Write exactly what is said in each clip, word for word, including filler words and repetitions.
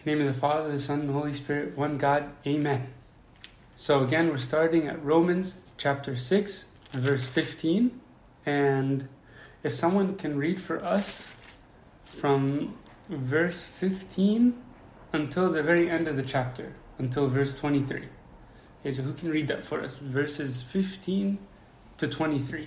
In the name of the Father, the Son, and the Holy Spirit, one God, Amen. So again, we're starting at Romans chapter six, verse fifteen. And if someone can read for us from verse fifteen until the very end of the chapter, until verse twenty-three. Okay, so who can read that for us? Verses fifteen to twenty-three.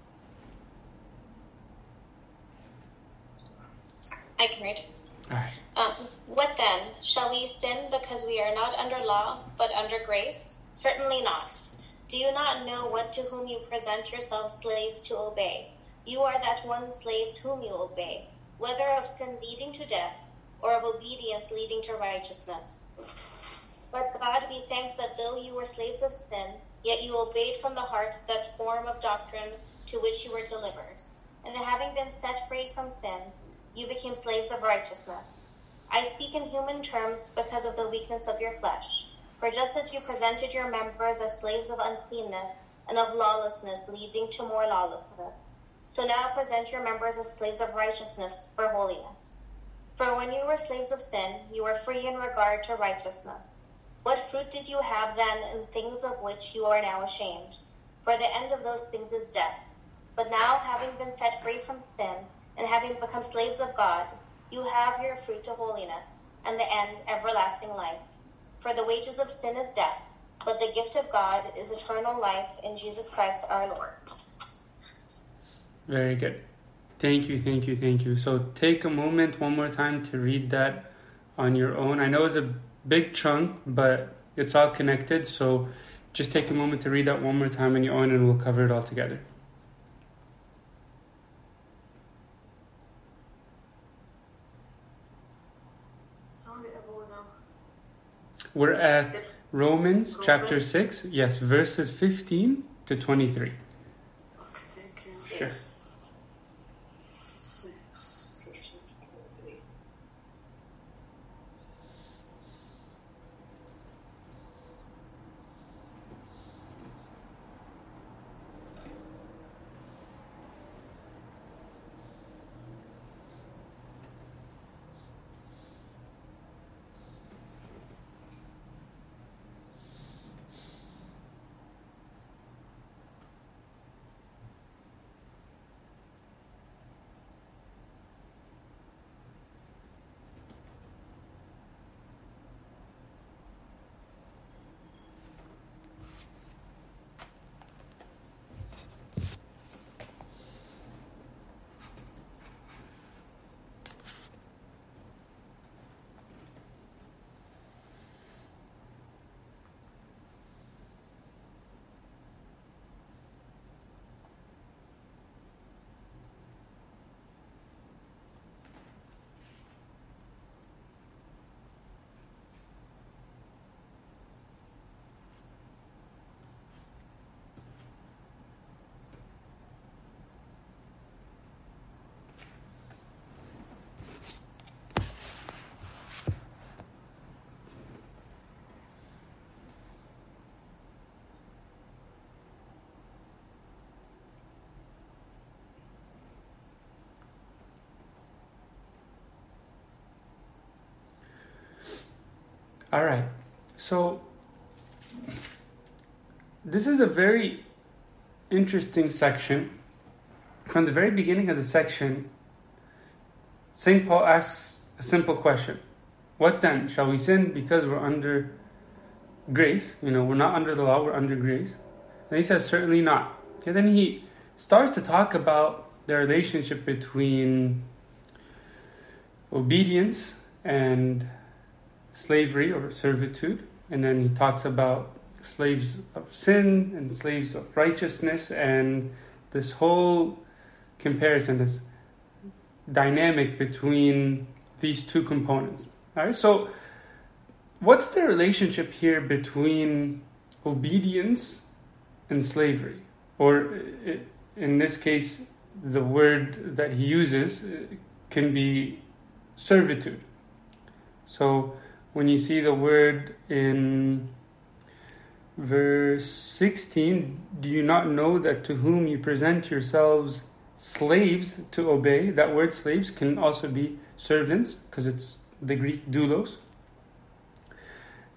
I can read. All right. Um, what then? Shall we sin because we are not under law, but under grace? Certainly not. Do you not know what to whom you present yourselves slaves to obey? You are that one slaves whom you obey, whether of sin leading to death, or of obedience leading to righteousness. But God be thanked that though you were slaves of sin, yet you obeyed from the heart that form of doctrine to which you were delivered. And having been set free from sin, you became slaves of righteousness. I speak in human terms because of the weakness of your flesh. For just as you presented your members as slaves of uncleanness and of lawlessness leading to more lawlessness, so now present your members as slaves of righteousness for holiness. For when you were slaves of sin, you were free in regard to righteousness. What fruit did you have then in things of which you are now ashamed? For the end of those things is death. But now, having been set free from sin, and having become slaves of God, you have your fruit to holiness, and the end everlasting life. For the wages of sin is death, but the gift of God is eternal life in Jesus Christ our Lord. Very good. Thank you, thank you, thank you. So take a moment one more time to read that on your own. I know it's a big chunk, but it's all connected. So just take a moment to read that one more time on your own, and we'll cover it all together. We're at Romans chapter six, yes, verses fifteen to twenty-three. Okay, thank you. Sure. six, fifteen to twenty-three. All right, so this is a very interesting section. From the very beginning of the section, Saint Paul asks a simple question. What then? Shall we sin because we're under grace? You know, we're not under the law, we're under grace. And he says, certainly not. Okay, then he starts to talk about the relationship between obedience and slavery or servitude, and then he talks about slaves of sin and slaves of righteousness, and this whole comparison, this dynamic between these two components. All right, so what's the relationship here between obedience and slavery? Or in this case, the word that he uses can be servitude. So when you see the word in verse sixteen, do you not know that to whom you present yourselves slaves to obey? That word slaves can also be servants, because it's the Greek doulos.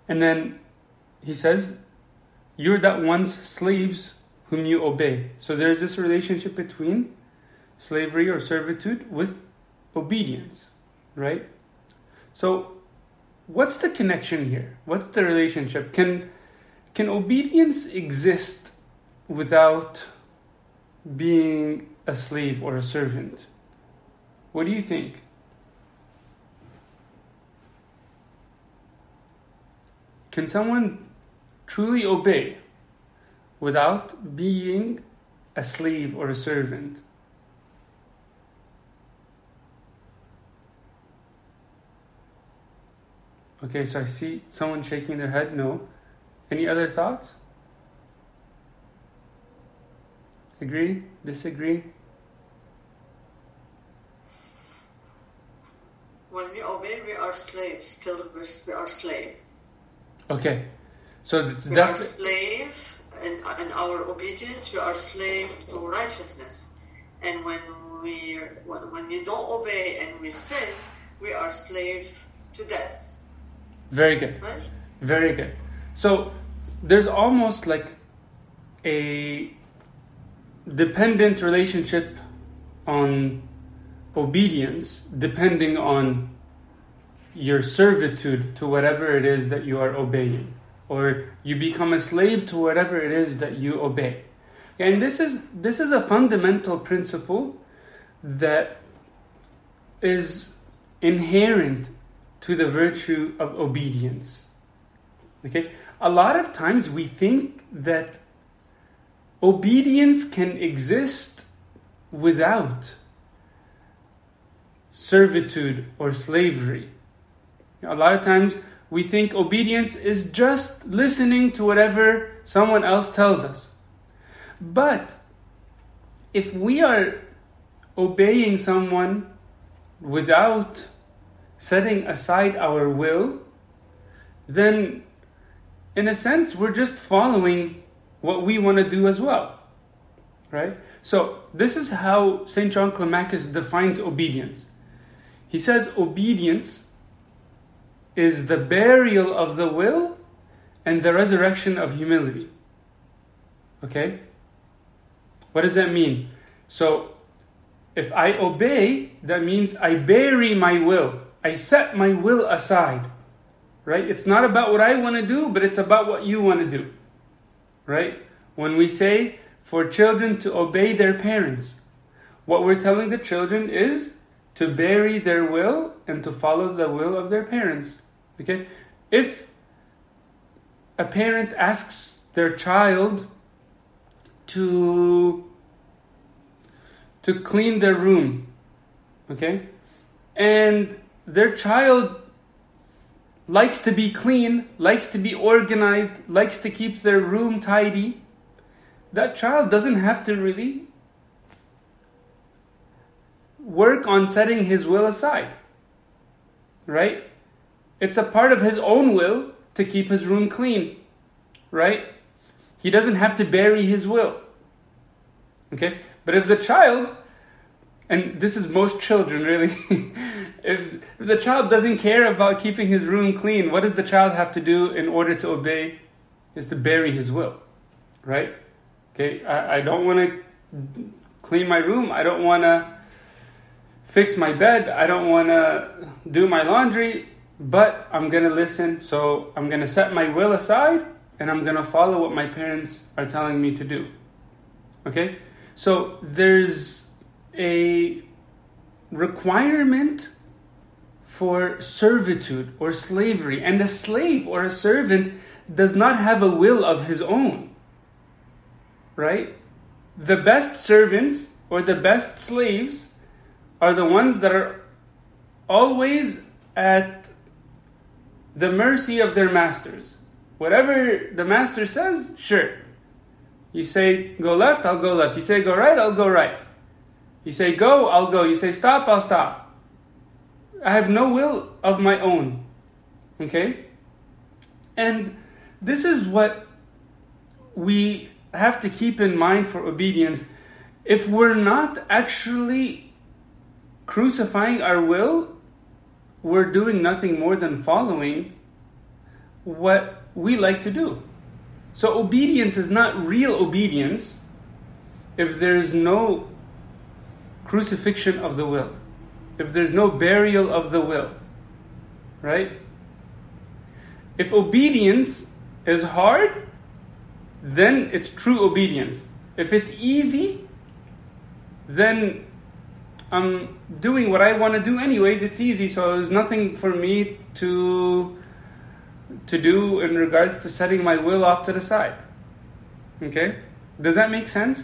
And then he says, you're that one's slaves whom you obey. So there's this relationship between slavery or servitude with obedience, right? So what's the connection here? What's the relationship? Can can obedience exist without being a slave or a servant? What do you think? Can someone truly obey without being a slave or a servant? Okay, so I see someone shaking their head. No. Any other thoughts? Agree? Disagree? When we obey, we are slaves. Still, we're, we are slave. Okay, so it's We are definitely slave in, in our obedience. We are slave to righteousness. And when we when, when we don't obey and we sin, we are slave to death. very good. Right? Very good. So there's almost like a dependent relationship on obedience, depending on your servitude to whatever it is that you are obeying, or you become a slave to whatever it is that you obey. And this is this is a fundamental principle that is inherent to the virtue of obedience. Okay? A lot of times we think that obedience can exist without servitude or slavery. A lot of times we think obedience is just listening to whatever someone else tells us. But if we are obeying someone without setting aside our will, then in a sense we're just following what we want to do as well, right? So this is how Saint John Climacus defines obedience. He says obedience is the burial of the will and the resurrection of humility. Okay? What does that mean? So if I obey, that means I bury my will. I set my will aside, right? It's not about what I want to do, but it's about what you want to do, right? When we say for children to obey their parents, what we're telling the children is to bury their will and to follow the will of their parents, okay? If a parent asks their child to to clean their room, okay, and their child likes to be clean, likes to be organized, likes to keep their room tidy, that child doesn't have to really work on setting his will aside, right? It's a part of his own will to keep his room clean, right? He doesn't have to bury his will, okay? But if the child, and this is most children really, if, if the child doesn't care about keeping his room clean, what does the child have to do in order to obey? Is to bury his will, right? Okay, I, I don't want to clean my room. I don't want to fix my bed. I don't want to do my laundry, but I'm going to listen. So I'm going to set my will aside and I'm going to follow what my parents are telling me to do. Okay? So there's a requirement for servitude or slavery, and a slave or a servant does not have a will of his own, right? The best servants or the best slaves are the ones that are always at the mercy of their masters. Whatever the master says, sure. You say go left, I'll go left. You say go right, I'll go right. You say go, I'll go. You say stop, I'll stop. I have no will of my own. Okay? And this is what we have to keep in mind for obedience. If we're not actually crucifying our will, we're doing nothing more than following what we like to do. So obedience is not real obedience if there's no crucifixion of the will, if there's no burial of the will, right? If obedience is hard, then it's true obedience. If it's easy, then I'm doing what I want to do anyways. It's easy, so there's nothing for me to to do in regards to setting my will off to the side. Okay? Does that make sense?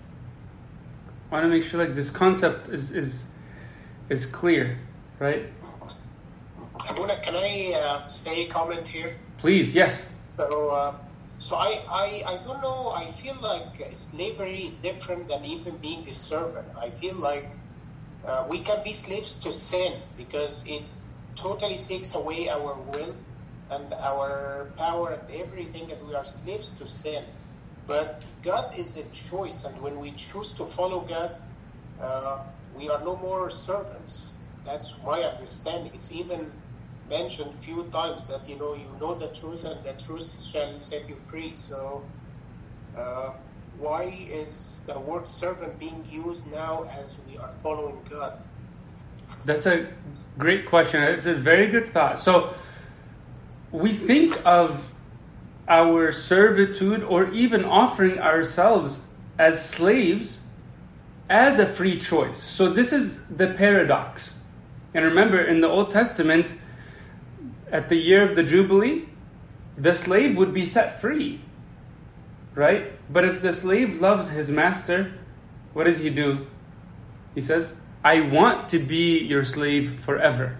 I want to make sure like this concept is is is clear, right? Abuna, can I uh, say a comment here? Please, yes. So, uh, so I, I, I don't know. I feel like slavery is different than even being a servant. I feel like uh, we can be slaves to sin because it totally takes away our will and our power and everything, and we are slaves to sin. But God is a choice, and when we choose to follow God, uh, we are no more servants. That's my understanding. It's even mentioned few times that, you know, you know the truth and the truth shall set you free. So uh, why is the word servant being used now as we are following God? That's a great question. It's a very good thought. So we think of our servitude or even offering ourselves as slaves as a free choice. So this is the paradox. And remember, in the Old Testament, at the year of the Jubilee, the slave would be set free, right? But if the slave loves his master, what does he do? He says, I want to be your slave forever.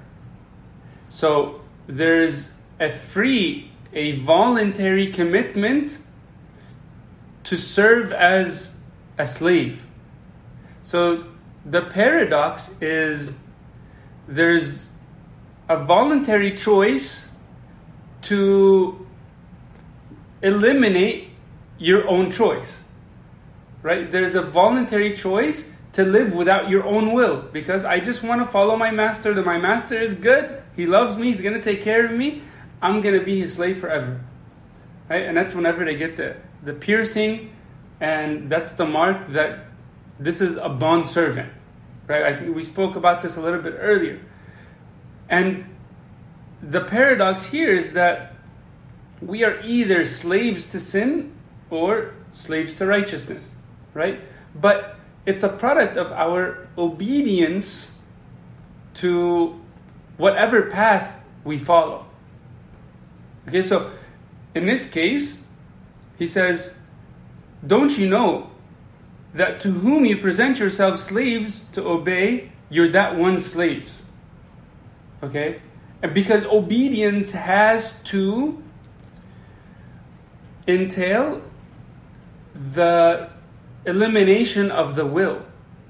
So there's a free, a voluntary commitment to serve as a slave. So the paradox is there's a voluntary choice to eliminate your own choice, right? There's a voluntary choice to live without your own will, because I just want to follow my master. That my master is good, he loves me, he's going to take care of me, I'm going to be his slave forever, right? And that's whenever they get the, the piercing, and that's the mark that this is a bond servant, right? I think we spoke about this a little bit earlier. And the paradox here is that we are either slaves to sin or slaves to righteousness, right? But it's a product of our obedience to whatever path we follow. Okay, so in this case, he says, don't you know that to whom you present yourselves slaves to obey, you're that one's slaves? Okay? And because obedience has to entail the elimination of the will.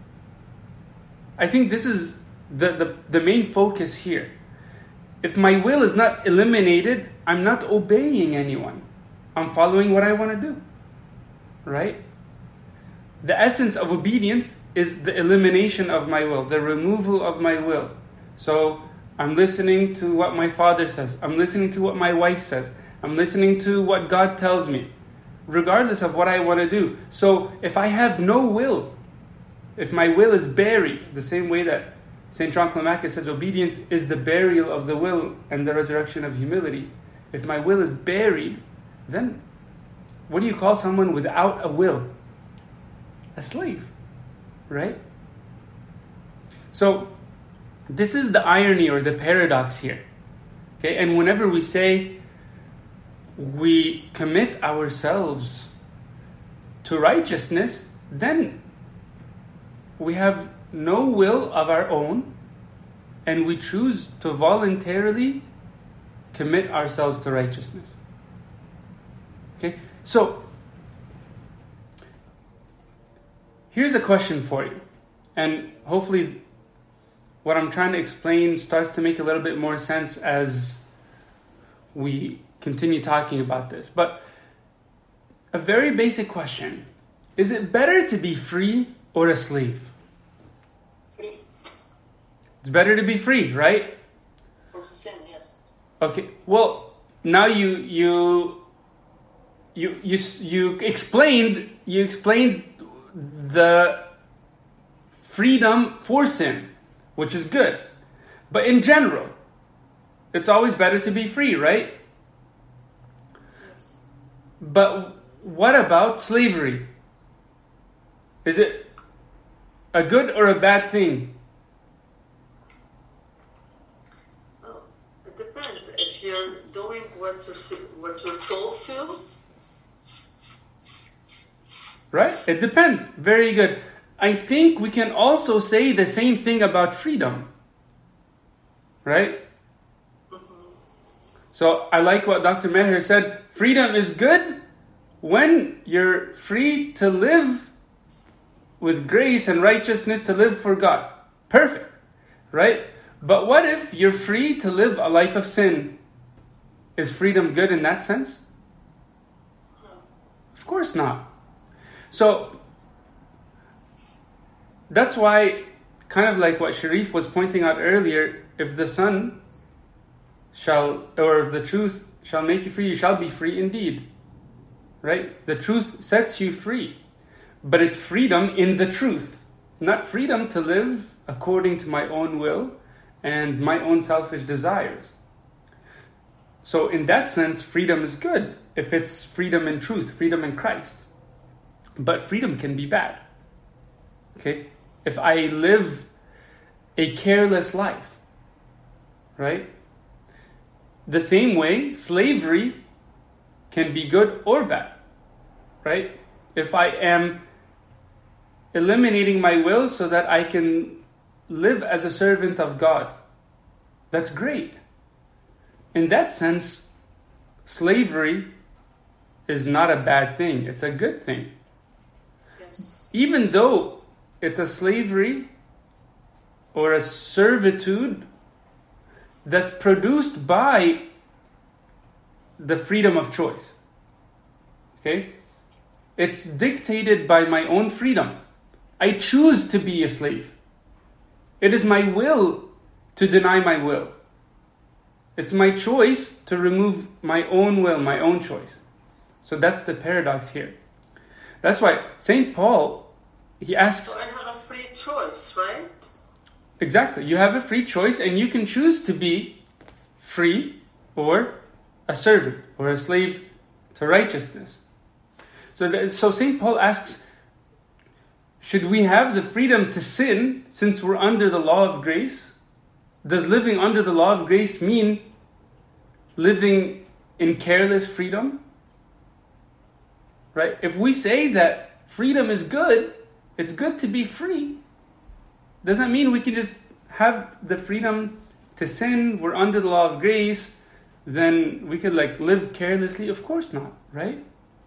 I think this is the, the, the main focus here. If my will is not eliminated, I'm not obeying anyone. I'm following what I want to do. Right? The essence of obedience is the elimination of my will, the removal of my will. So I'm listening to what my father says. I'm listening to what my wife says. I'm listening to what God tells me, regardless of what I want to do. So if I have no will, if my will is buried, the same way that Saint John Climacus says obedience is the burial of the will and the resurrection of humility. If my will is buried, then what do you call someone without a will? A slave, right? So this is the irony or the paradox here. Okay, and whenever we say we commit ourselves to righteousness, then we have no will of our own, and we choose to voluntarily commit ourselves to righteousness. Okay, so here's a question for you, and hopefully what I'm trying to explain starts to make a little bit more sense as we continue talking about this. But a very basic question: is it better to be free or a slave? Free. It's better to be free, right? From sin, yes. Okay, well, now you you you you you explained you explained the freedom for sin, which is good. But in general, it's always better to be free, right? But what about slavery? Is it a good or a bad thing? Well, it depends. If you're doing what you're, what you're told to. Right? It depends. Very good. I think we can also say the same thing about freedom. Right? Mm-hmm. So I like what Doctor Meher said. Freedom is good when you're free to live with grace and righteousness, to live for God. Perfect. Right? But what if you're free to live a life of sin? Is freedom good in that sense? Of course not. So that's why, kind of like what Sharif was pointing out earlier, if the Son shall, or if the truth shall make you free, you shall be free indeed. Right? The truth sets you free. But it's freedom in the truth, not freedom to live according to my own will and my own selfish desires. So in that sense, freedom is good if it's freedom in truth, freedom in Christ. But freedom can be bad. Okay? If I live a careless life, right? The same way, slavery can be good or bad, right? If I am eliminating my will so that I can live as a servant of God, that's great. In that sense, slavery is not a bad thing. It's a good thing. Yes. Even though it's a slavery or a servitude that's produced by the freedom of choice. Okay? It's dictated by my own freedom. I choose to be a slave. It is my will to deny my will. It's my choice to remove my own will, my own choice. So that's the paradox here. That's why Saint Paul, he asks... So I have a free choice, right? Exactly. You have a free choice and you can choose to be free or a servant or a slave to righteousness. So, that, so Saint Paul asks, should we have the freedom to sin since we're under the law of grace? Does living under the law of grace mean living in careless freedom? Right? If we say that freedom is good, it's good to be free, doesn't mean we can just have the freedom to sin, we're under the law of grace, then we could like live carelessly. Of course not, right?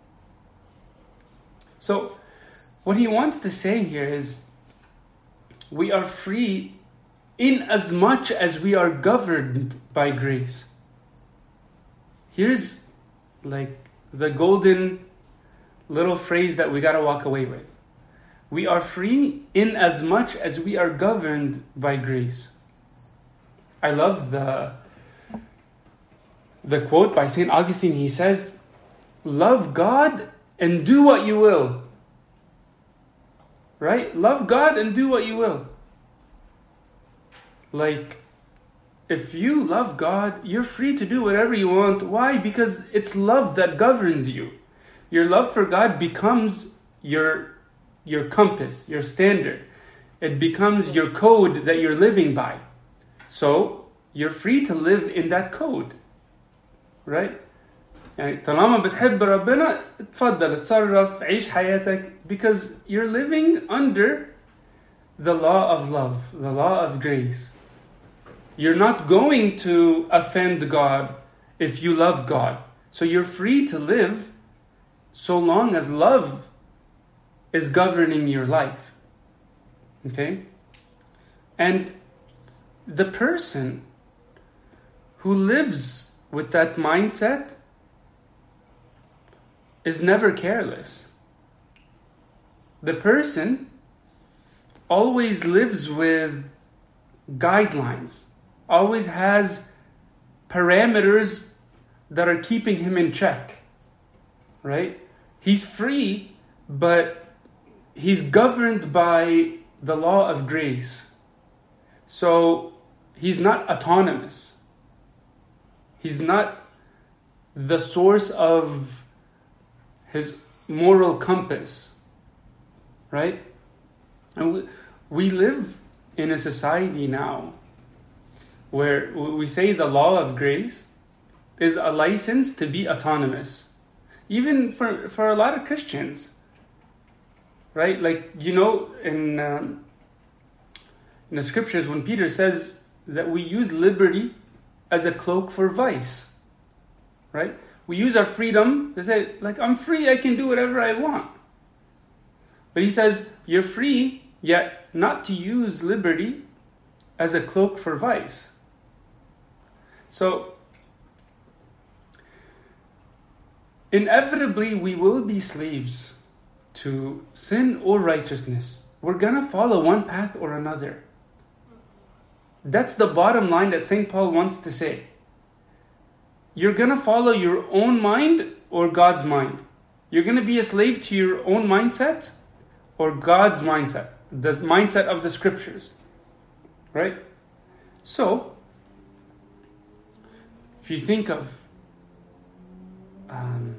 So what he wants to say here is we are free in as much as we are governed by grace. Here's like the golden little phrase that we got to walk away with. We are free in as much as we are governed by grace. I love the the quote by Saint Augustine. He says, love God and do what you will. Right? Love God and do what you will. Like, if you love God, you're free to do whatever you want. Why? Because it's love that governs you. Your love for God becomes your, your compass, your standard. It becomes your code that you're living by. So, you're free to live in that code. Right? يعني طالما بتحب ربنا اتفضل اتصرف عيش حياتك, because you're living under the law of love, the law of grace. You're not going to offend God if you love God. So you're free to live so long as love is governing your life. Okay? And the person who lives with that mindset is never careless. The person always lives with guidelines, always has parameters that are keeping him in check, right? He's free, but he's governed by the law of grace. So he's not autonomous. He's not the source of his moral compass, right? And we, we live in a society now where we say the law of grace is a license to be autonomous. Even for, for a lot of Christians, right? Like, you know, in, um, in the scriptures, when Peter says that we use liberty as a cloak for vice, right? We use our freedom to say, like, I'm free, I can do whatever I want. But he says, you're free, yet not to use liberty as a cloak for vice. So, inevitably, we will be slaves to sin or righteousness. We're going to follow one path or another. That's the bottom line that Saint Paul wants to say. You're going to follow your own mind or God's mind. You're going to be a slave to your own mindset or God's mindset, the mindset of the scriptures. Right? So, if you think of um,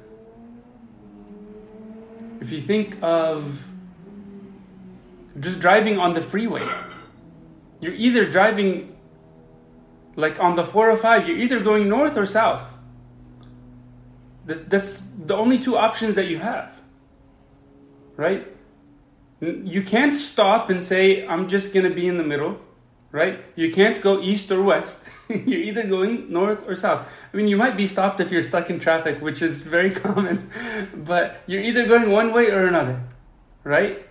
if you think of just driving on the freeway, you're either driving like on the four oh five, you're either going north or south. That, that's the only two options that you have. Right? You can't stop and say, I'm just going to be in the middle. Right? You can't go east or west. You're either going north or south. I mean, you might be stopped if you're stuck in traffic, which is very common. But you're either going one way or another. Right?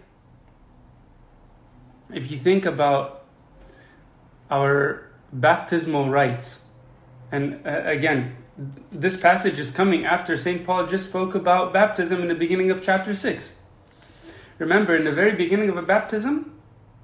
If you think about our baptismal rites, and uh, again, this passage is coming after Saint Paul just spoke about baptism in the beginning of chapter six. Remember, in the very beginning of a baptism,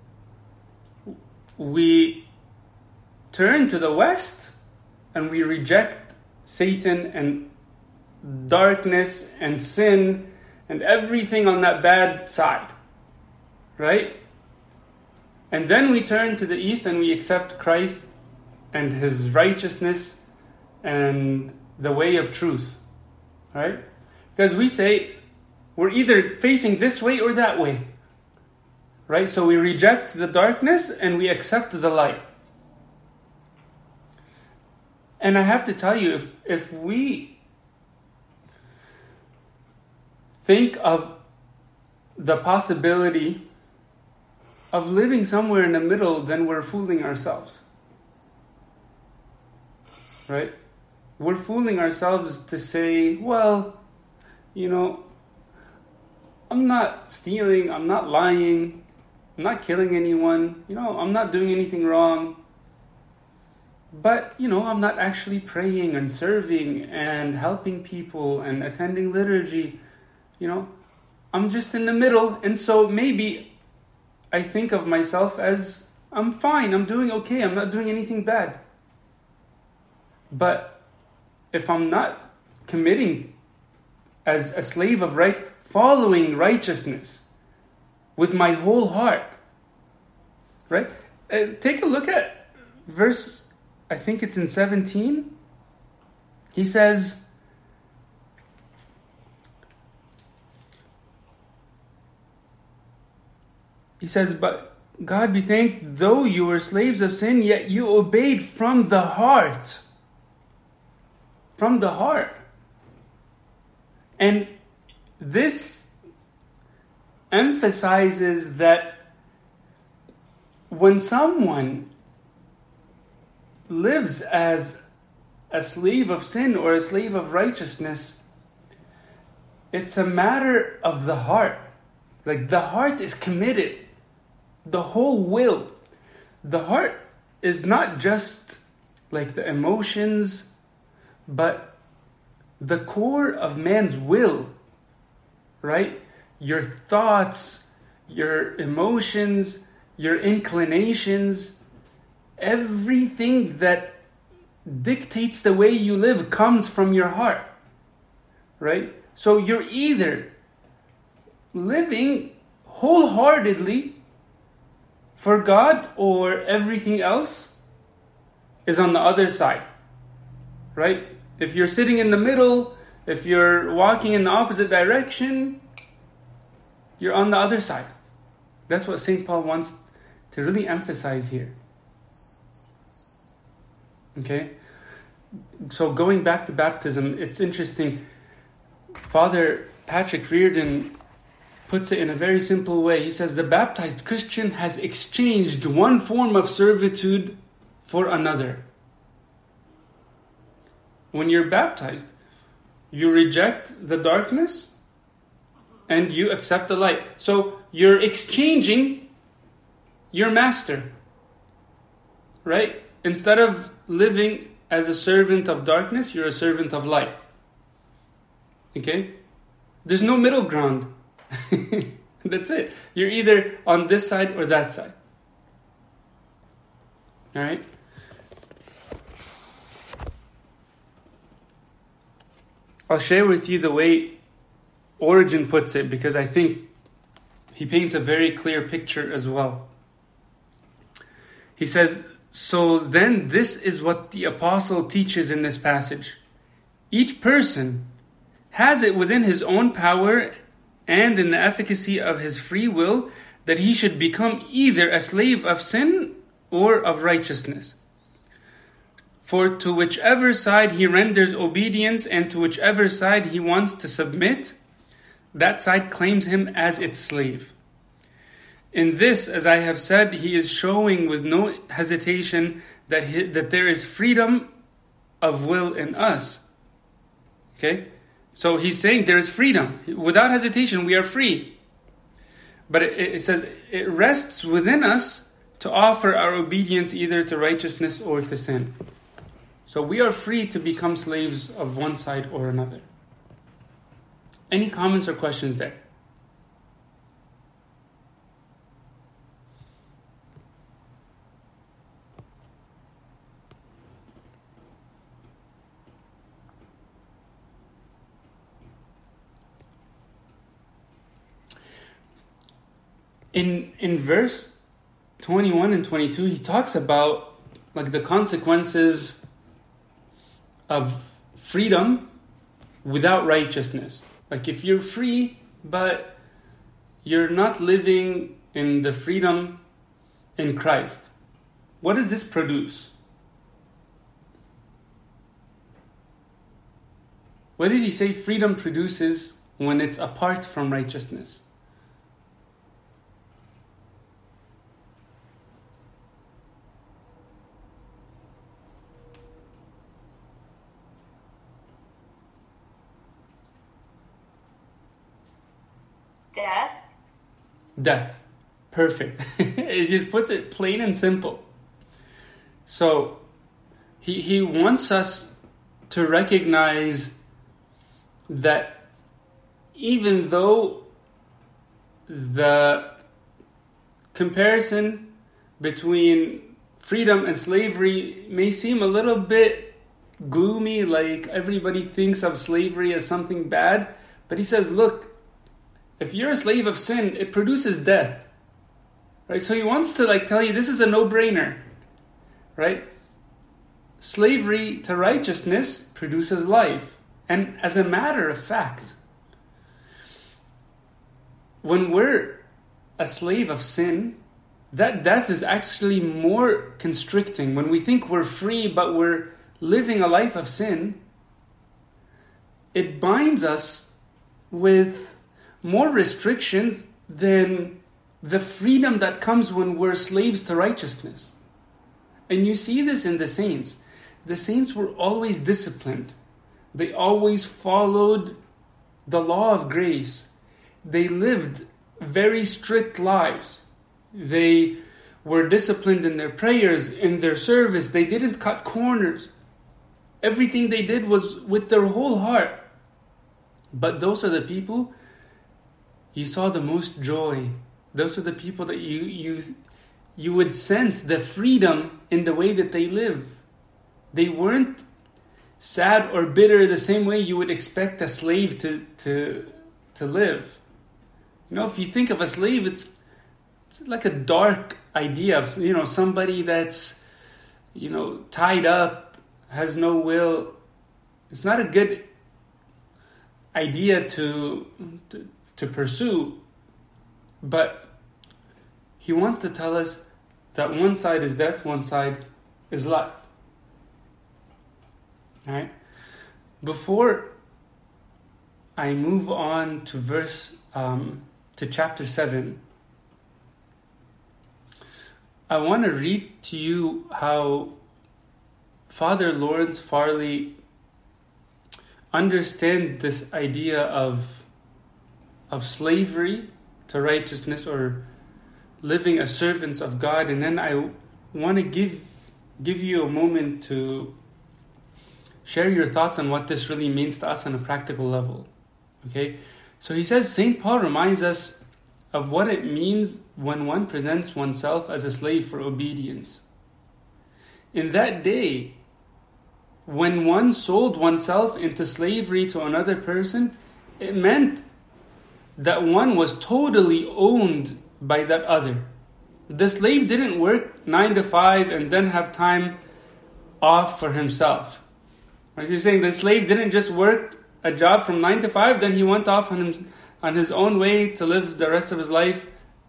we turn to the west and we reject Satan and darkness and sin and everything on that bad side. Right? And then we turn to the east and we accept Christ and his righteousness and the way of truth. Right? Because we say we're either facing this way or that way. Right? So we reject the darkness and we accept the light. And I have to tell you, if if we think of the possibility of living somewhere in the middle, then we're fooling ourselves. Right? We're fooling ourselves to say, well, you know, I'm not stealing, I'm not lying, I'm not killing anyone, you know, I'm not doing anything wrong. But, you know, I'm not actually praying and serving and helping people and attending liturgy. You know, I'm just in the middle. And so maybe I think of myself as I'm fine, I'm doing okay, I'm not doing anything bad. But if I'm not committing as a slave of right, following righteousness with my whole heart, right? Uh, take a look at verse, I think it's in seventeen. He says, he says, but God be thanked, though you were slaves of sin, yet you obeyed from the heart. From the heart. And this emphasizes that when someone lives as a slave of sin or a slave of righteousness, it's a matter of the heart. Like the heart is committed. The whole will. The heart is not just like the emotions, but the core of man's will, right? Your thoughts, your emotions, your inclinations, everything that dictates the way you live, comes from your heart. Right? So you're either living wholeheartedly for God, or everything else is on the other side. Right? If you're sitting in the middle, if you're walking in the opposite direction, you're on the other side. That's what Saint Paul wants to really emphasize here. Okay? So going back to baptism, it's interesting. Father Patrick Reardon puts it in a very simple way. He says, the baptized Christian has exchanged one form of servitude for another. When you're baptized, you reject the darkness and you accept the light. So you're exchanging your master, right? Instead of living as a servant of darkness, you're a servant of light. Okay? There's no middle ground. That's it. You're either on this side or that side. All right? I'll share with you the way Origen puts it, because I think he paints a very clear picture as well. He says, so then this is what the apostle teaches in this passage. Each person has it within his own power and in the efficacy of his free will that he should become either a slave of sin or of righteousness. For to whichever side he renders obedience and to whichever side he wants to submit, that side claims him as its slave. In this, as I have said, he is showing with no hesitation that he, that there is freedom of will in us. Okay? So he's saying there is freedom. Without hesitation, we are free. But it, it says it rests within us to offer our obedience either to righteousness or to sin. So we are free to become slaves of one side or another. Any comments or questions there? In in verse twenty-one and twenty-two, he talks about like the consequences of freedom without righteousness. Like if you're free, but you're not living in the freedom in Christ, what does this produce? What did he say freedom produces when it's apart from righteousness? Death. Death. Perfect. It just puts it plain and simple. So, he he wants us to recognize that even though the comparison between freedom and slavery may seem a little bit gloomy, like everybody thinks of slavery as something bad, but he says, look, if you're a slave of sin, it produces death. Right? So he wants to like tell you this is a no-brainer. Right? Slavery to righteousness produces life. And as a matter of fact, when we're a slave of sin, that death is actually more constricting. When we think we're free but we're living a life of sin, it binds us with more restrictions than the freedom that comes when we're slaves to righteousness. And you see this in the saints. The saints were always disciplined. They always followed the law of grace. They lived very strict lives. They were disciplined in their prayers, in their service. They didn't cut corners. Everything they did was with their whole heart. But those are the people you saw the most joy. Those are the people that you you you would sense the freedom in the way that they live. they weren't sad or bitter the same way you would expect a slave to to to live. You know, if you think of a slave, it's it's like a dark idea of, you know, somebody that's, you know, tied up, has no will. It's not a good idea to to, to pursue. But he wants to tell us that one side is death, one side is life. All right? Before I move on to verse, um, to chapter seven, I want to read to you how Father Lawrence Farley understands this idea of, of slavery to righteousness, or living as servants of God. And then I want to give give you a moment to share your thoughts on what this really means to us on a practical level. Okay? So he says, Saint Paul reminds us of what it means when one presents oneself as a slave for obedience. In that day, when one sold oneself into slavery to another person, it meant that one was totally owned by that other. The slave didn't work nine to five and then have time off for himself. Right? He's saying the slave didn't just work a job from nine to five, then he went off on his, on his own way to live the rest of his life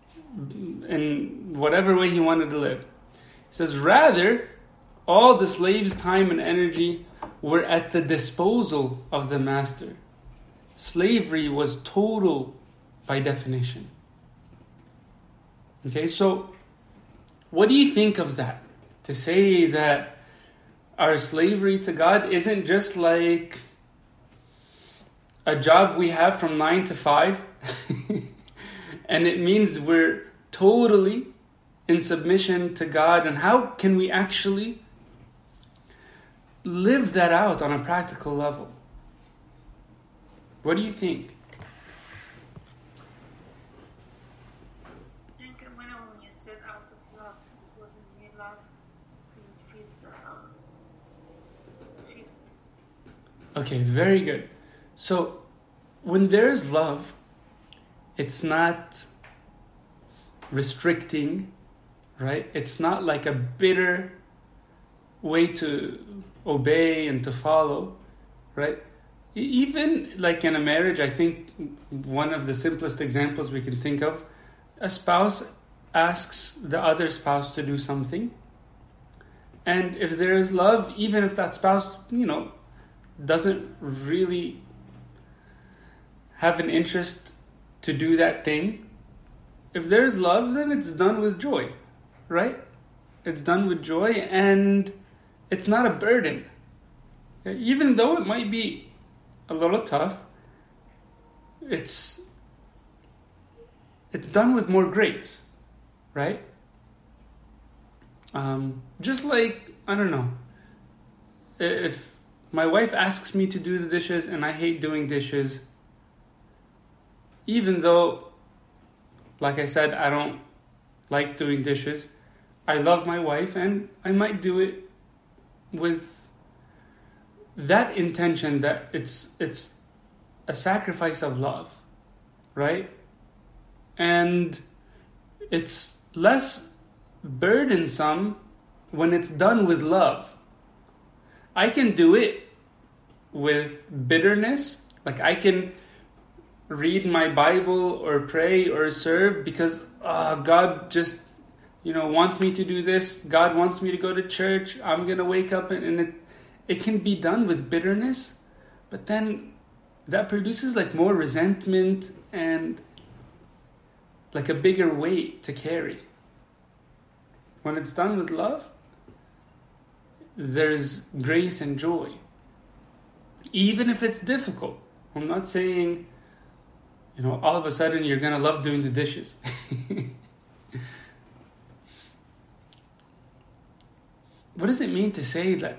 in whatever way he wanted to live. He says, rather, all the slave's time and energy were at the disposal of the master. Slavery was total by definition. Okay, so what do you think of that? To say that our slavery to God isn't just like a job we have from nine to five, and it means we're totally in submission to God, and how can we actually live that out on a practical level? What do you think? I think when you said out of love, it wasn't mere love. It feels uh, it's a feeling. Okay, very good. So, when there's love, it's not restricting, right? It's not like a bitter way to obey and to follow, right? Even like in a marriage, I think one of the simplest examples we can think of, a spouse asks the other spouse to do something. And if there is love, even if that spouse, you know, doesn't really have an interest to do that thing, if there is love, then it's done with joy, right? It's done with joy, and it's not a burden. Even though it might be a little tough, it's it's done with more grace, right? Um, just like, I don't know, if my wife asks me to do the dishes and I hate doing dishes, even though, like I said, I don't like doing dishes, I love my wife, and I might do it with that intention that it's it's a sacrifice of love, right? And it's less burdensome when it's done with love. I can do it with bitterness, like I can read my Bible or pray or serve because uh, God just, you know, wants me to do this. God wants me to go to church. I'm going to wake up and, and it, it can be done with bitterness, but then that produces like more resentment and like a bigger weight to carry. When it's done with love, there's grace and joy. Even if it's difficult. I'm not saying, you know, all of a sudden you're going to love doing the dishes. What does it mean to say that?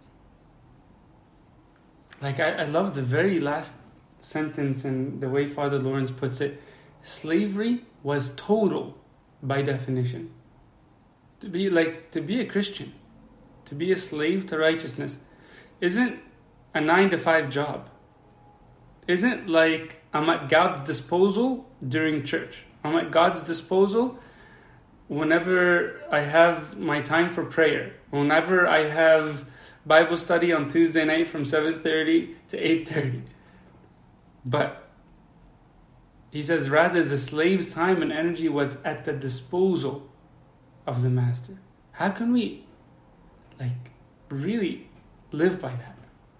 Like, I, I love the very last sentence and the way Father Lawrence puts it. Slavery was total by definition. To be like, to be a Christian, to be a slave to righteousness, isn't a nine to five job. Isn't like I'm at God's disposal during church. I'm at God's disposal whenever I have my time for prayer. Whenever I have Bible study on Tuesday night from seven thirty to eight thirty. But he says, rather the slave's time and energy was at the disposal of the master. How can we, like, really live by that?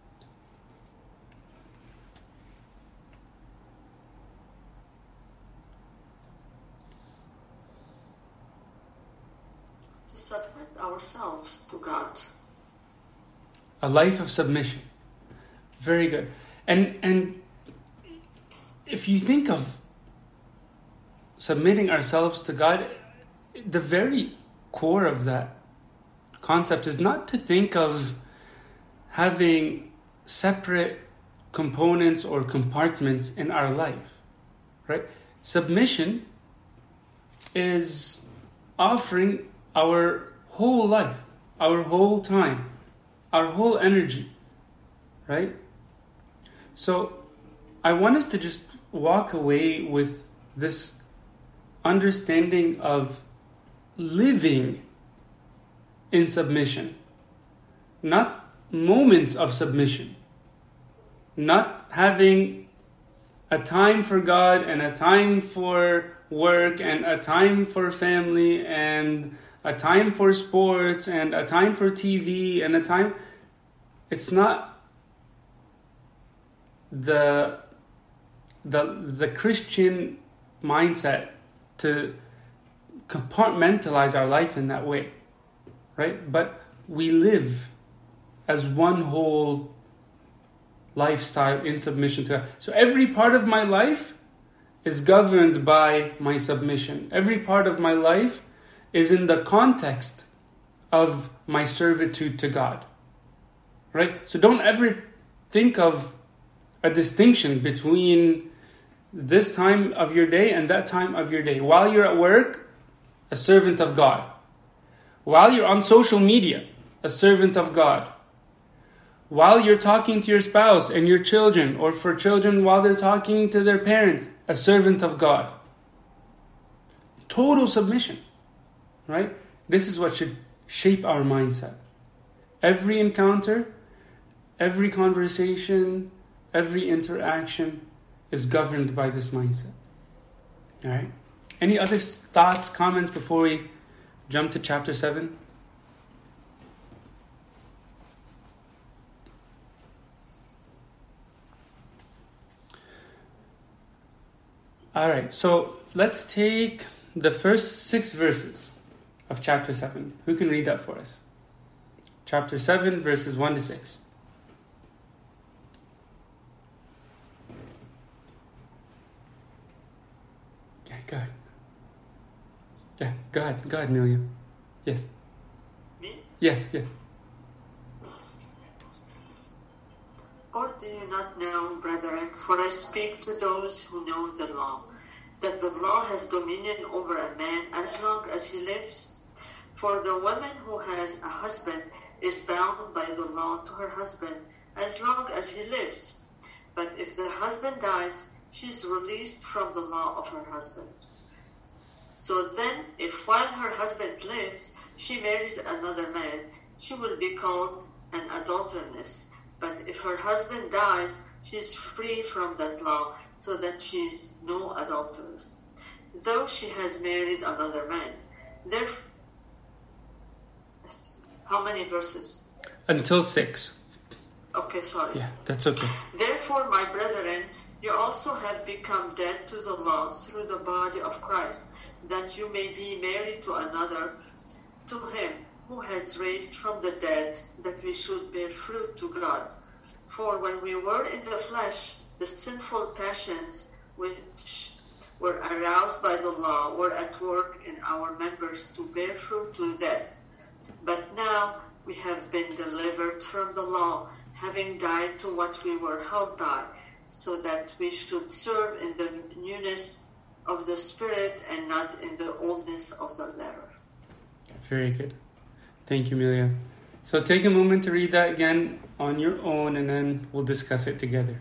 To submit ourselves to God. A life of submission. Very good. And and if you think of submitting ourselves to God, the very core of that concept is not to think of having separate components or compartments in our life, right? Submission is offering our whole life, our whole time, our whole energy, right? So I want us to just walk away with this understanding of living in submission, not moments of submission, not having a time for God and a time for work and a time for family and a time for sports and a time for T V and a time. It's not the the the Christian mindset to compartmentalize our life in that way, right? But we live as one whole lifestyle in submission to God. So every part of my life is governed by my submission. Every part of my life is in the context of my servitude to God, right? So don't ever think of a distinction between this time of your day and that time of your day. While you're at work, a servant of God. While you're on social media, a servant of God. While you're talking to your spouse and your children, or for children while they're talking to their parents, a servant of God. Total submission, right? This is what should shape our mindset. Every encounter, every conversation, every interaction is governed by this mindset. All right? Any other thoughts, comments before we jump to chapter seven? All right, so let's take the first six verses of chapter seven. Who can read that for us? Chapter seven, verses one to six. Yeah, go ahead. Yeah, go ahead. Go ahead, Amelia. Yes. Me? Yes, yes. Or do you not know, brethren, for I speak to those who know the law, that the law has dominion over a man as long as he lives? For the woman who has a husband is bound by the law to her husband as long as he lives. But if the husband dies, she is released from the law of her husband. So then, if while her husband lives, she marries another man, she will be called an adulteress. But if her husband dies, she is free from that law, so that she is no adulteress, though she has married another man. Therefore, how many verses? Until six. Okay, sorry. Yeah, that's okay. Therefore, my brethren, you also have become dead to the law through the body of Christ, that you may be married to another, to him who has raised from the dead, that we should bear fruit to God. For when we were in the flesh, the sinful passions which were aroused by the law were at work in our members to bear fruit to death. But now we have been delivered from the law, having died to what we were held by, so that we should serve in the newness of the Spirit and not in the oldness of the letter. Very good. Thank you, Amelia. So take a moment to read that again on your own, and then we'll discuss it together.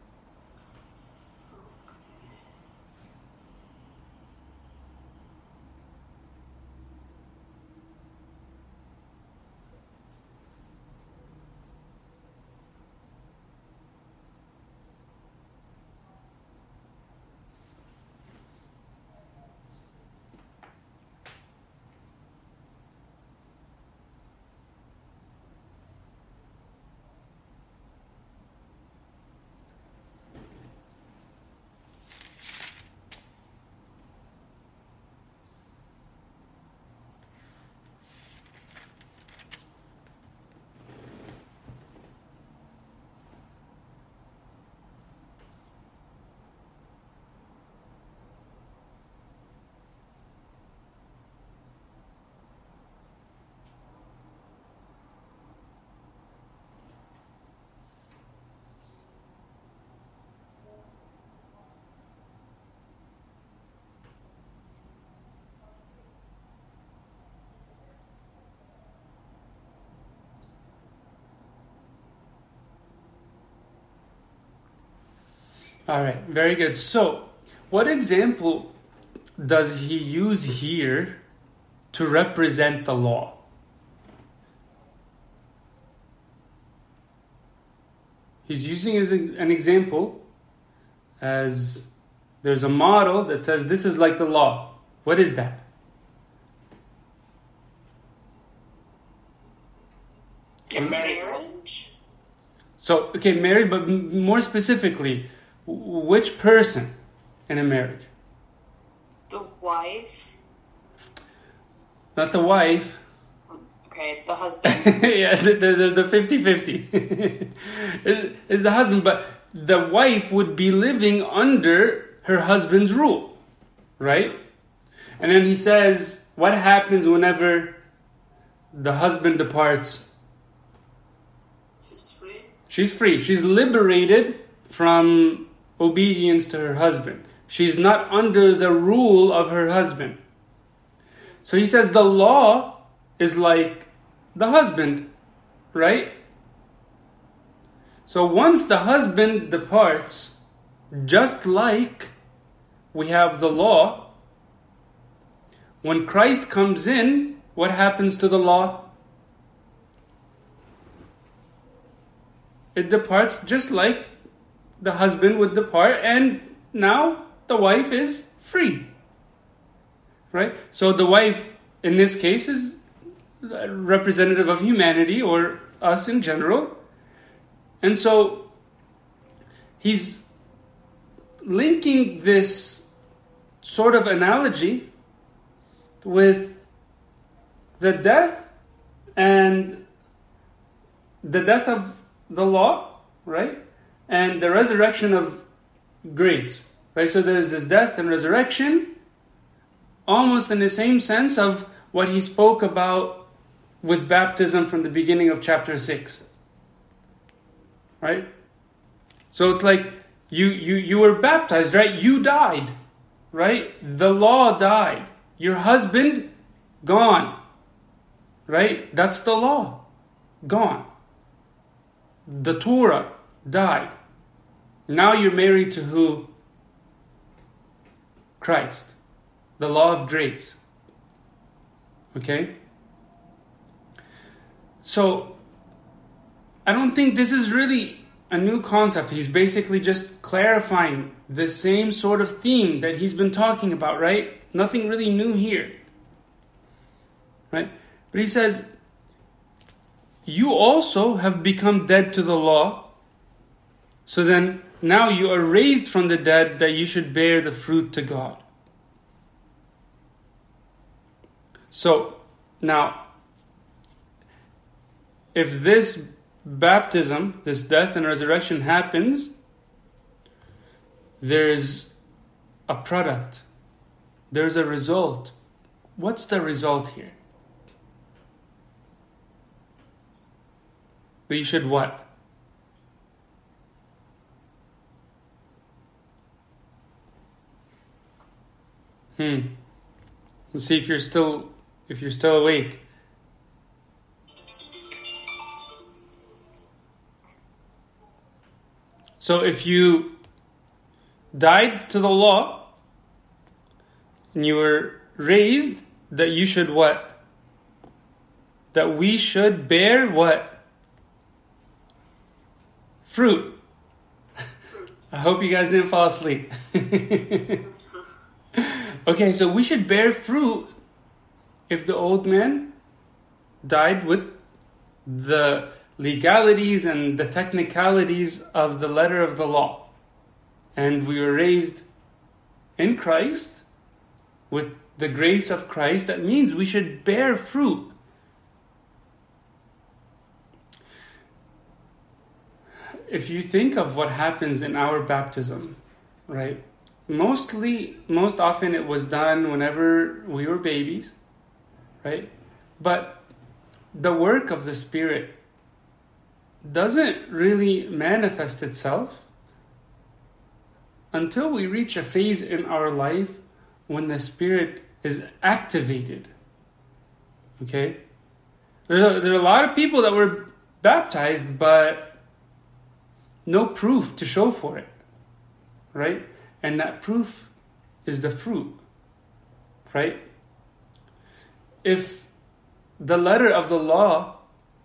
All right, very good. So, what example does he use here to represent the law? He's using as an example as there's a model that says this is like the law. What is that? Marriage. So, okay, married, but m- more specifically, which person in a marriage? The wife. Not the wife. Okay, the husband. Yeah, the, the, the fifty-fifty. is, is the husband, but the wife would be living under her husband's rule, right? And then he says, what happens whenever the husband departs? She's free. She's free. She's liberated from obedience to her husband. She's not under the rule of her husband. So he says the law is like the husband, right? So once the husband departs, just like we have the law, when Christ comes in, what happens to the law? It departs just like the husband would depart, and now the wife is free. Right? So the wife, in this case, is representative of humanity, or us in general. And so he's linking this sort of analogy with the death and the death of the law, right? And the resurrection of grace, right? So there's this death and resurrection, almost in the same sense of what he spoke about with baptism from the beginning of chapter six, right? So it's like you you you were baptized, right? You died, right? The law died. Your husband gone, right? That's the law, gone. The Torah died. Now you're married to who? Christ. The law of grace. Okay? So, I don't think this is really a new concept. He's basically just clarifying the same sort of theme that he's been talking about, right? Nothing really new here. Right? But he says, you also have become dead to the law. So then, now you are raised from the dead that you should bear the fruit to God. So, now, if this baptism, this death and resurrection happens, there's a product. There's a result. What's the result here? That you should what? Hmm. Let's see if you're still if you're still awake. So if you died to the law and you were raised, that you should what? That we should bear what? Fruit. I hope you guys didn't fall asleep. Okay, so we should bear fruit if the old man died with the legalities and the technicalities of the letter of the law. And we were raised in Christ with the grace of Christ. That means we should bear fruit. If you think of what happens in our baptism, right? Mostly, most often it was done whenever we were babies, right? But the work of the Spirit doesn't really manifest itself until we reach a phase in our life when the Spirit is activated. Okay? There are, there are a lot of people that were baptized, but no proof to show for it. Right? And that proof is the fruit. Right? If the letter of the law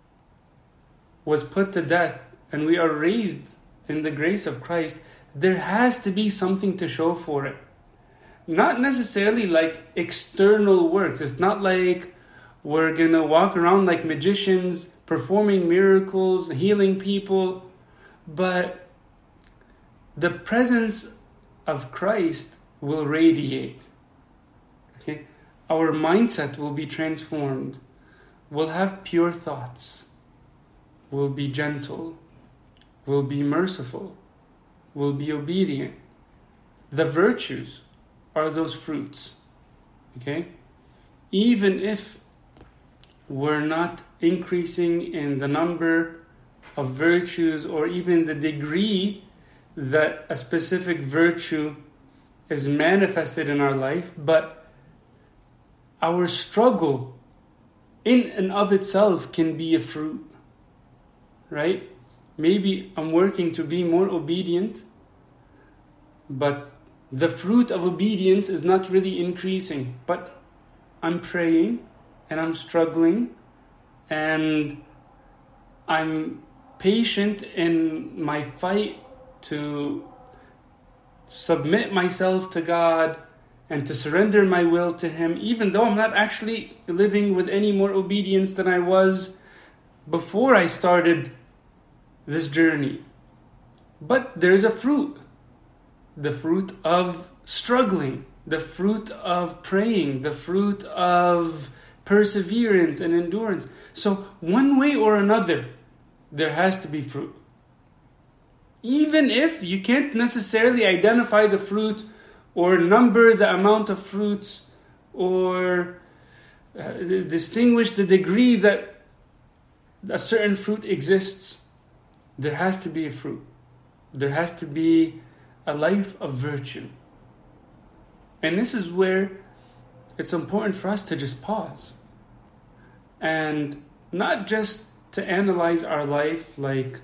was put to death and we are raised in the grace of Christ, there has to be something to show for it. Not necessarily like external works. It's not like we're going to walk around like magicians, performing miracles, healing people. But the presence of Christ will radiate. Okay? Our mindset will be transformed. We'll have pure thoughts. We'll be gentle. We'll be merciful. We'll be obedient. The virtues are those fruits. Okay? Even if we're not increasing in the number of virtues or even the degree that a specific virtue is manifested in our life, but our struggle in and of itself can be a fruit. Right? Maybe I'm working to be more obedient, but the fruit of obedience is not really increasing. But I'm praying and I'm struggling and I'm patient in my fight to submit myself to God and to surrender my will to Him, even though I'm not actually living with any more obedience than I was before I started this journey. But there's a fruit. The fruit of struggling. The fruit of praying. The fruit of perseverance and endurance. So one way or another, there has to be fruit. Even if you can't necessarily identify the fruit or number the amount of fruits or uh, distinguish the degree that a certain fruit exists, there has to be a fruit. There has to be a life of virtue. And this is where it's important for us to just pause. And not just to analyze our life like,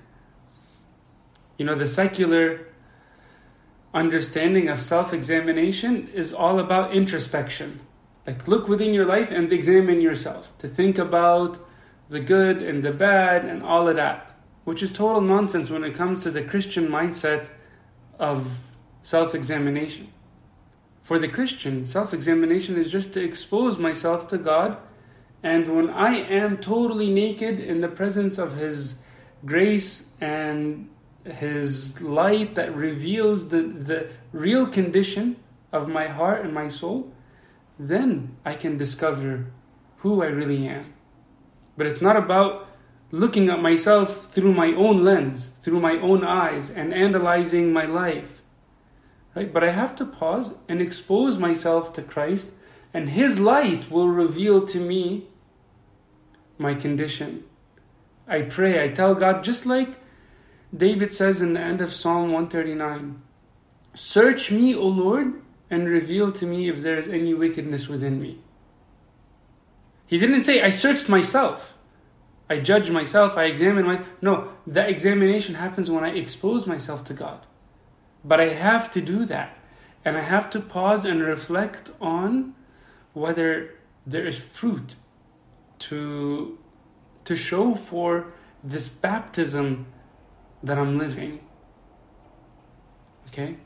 you know, the secular understanding of self-examination is all about introspection. Like, look within your life and examine yourself. To think about the good and the bad and all of that. Which is total nonsense when it comes to the Christian mindset of self-examination. For the Christian, self-examination is just to expose myself to God, and when I am totally naked in the presence of His grace and His light that reveals the, the real condition of my heart and my soul, then I can discover who I really am. But it's not about looking at myself through my own lens, through my own eyes, and analyzing my life. Right? But I have to pause and expose myself to Christ, and His light will reveal to me my condition. I pray, I tell God, just like David says in the end of Psalm one thirty-nine, "Search me, O Lord, and reveal to me if there is any wickedness within me." He didn't say, I searched myself. I judge myself, I examine my... No, that examination happens when I expose myself to God. But I have to do that. And I have to pause and reflect on whether there is fruit to, to show for this baptism that I'm living. Okay?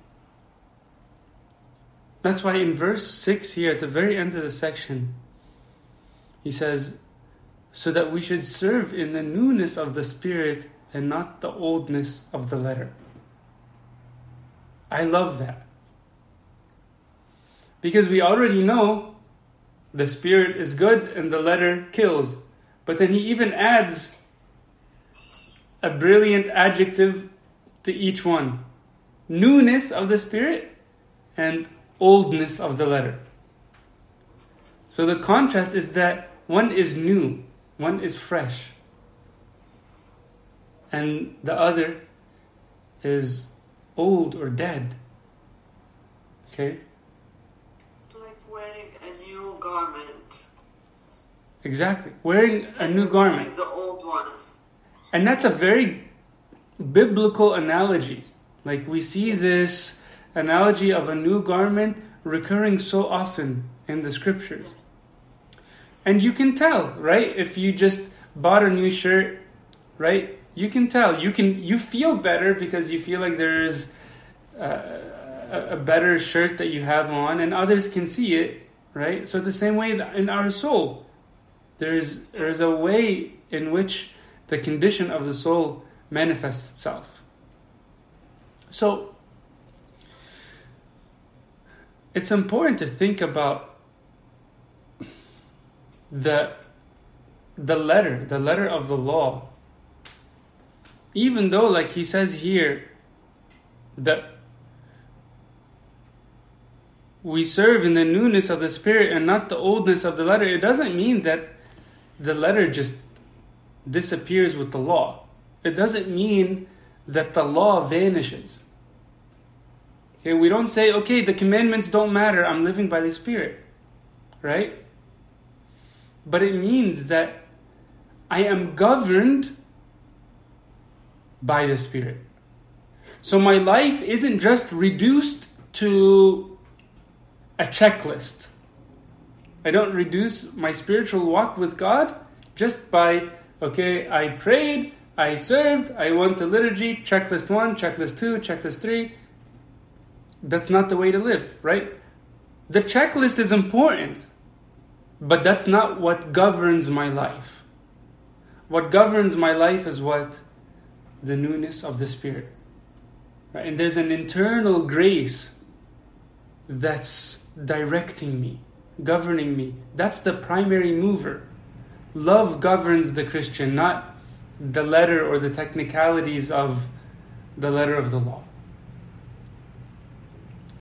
That's why in verse six here, at the very end of the section, he says, so that we should serve in the newness of the Spirit and not the oldness of the letter. I love that. Because we already know the Spirit is good and the letter kills. But then he even adds a brilliant adjective to each one. Newness of the Spirit and oldness of the letter. So the contrast is that one is new, one is fresh, and the other is old or dead. Okay? It's like wearing a new garment. Exactly. Wearing a new garment. Like the old one. And that's a very biblical analogy. Like we see this analogy of a new garment recurring so often in the scriptures. And you can tell, right? If you just bought a new shirt, right? You can tell. You can you feel better because you feel like there's uh, a, a better shirt that you have on, and others can see it, right? So it's the same way in our soul. There's there's a way in which the condition of the soul manifests itself. So it's important to think about the the letter, the letter of the law. Even though, like he says here, that we serve in the newness of the Spirit and not the oldness of the letter, it doesn't mean that the letter just disappears with the law. It doesn't mean that the law vanishes. Okay, we don't say, okay, the commandments don't matter, I'm living by the Spirit. Right? But it means that I am governed by the Spirit. So my life isn't just reduced to a checklist. I don't reduce my spiritual walk with God just by, okay, I prayed, I served, I went to liturgy, checklist one, checklist two, checklist three. That's not the way to live, right? The checklist is important, but that's not what governs my life. What governs my life is what? The newness of the Spirit. Right? And there's an internal grace that's directing me, governing me. That's the primary mover. Love governs the Christian, not the letter or the technicalities of the letter of the law.